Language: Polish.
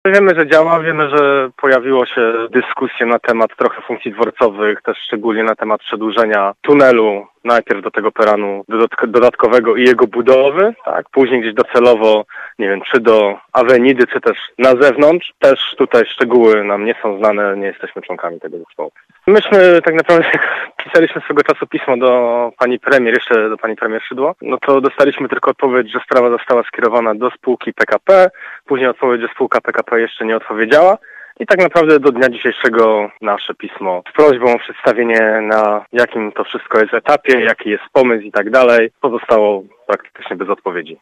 Wiemy, że działa, wiemy, że pojawiło się dyskusje na temat trochę funkcji dworcowych, też szczególnie na temat przedłużenia tunelu, najpierw do tego peranu dodatkowego i jego budowy, tak, później gdzieś docelowo, nie wiem, czy do Awenidy, czy też na zewnątrz. Też tutaj szczegóły nam nie są znane, nie jesteśmy członkami tego zespołu. Myśmy tak naprawdę, jak pisaliśmy swego czasu pismo do pani premier, jeszcze do pani premier Szydło, no to dostaliśmy tylko odpowiedź, że sprawa została skierowana do spółki PKP, później odpowiedź, że spółka PKP jeszcze nie odpowiedziała. I tak naprawdę do dnia dzisiejszego nasze pismo z prośbą o przedstawienie, na jakim to wszystko jest etapie, jaki jest pomysł i tak dalej, pozostało praktycznie bez odpowiedzi.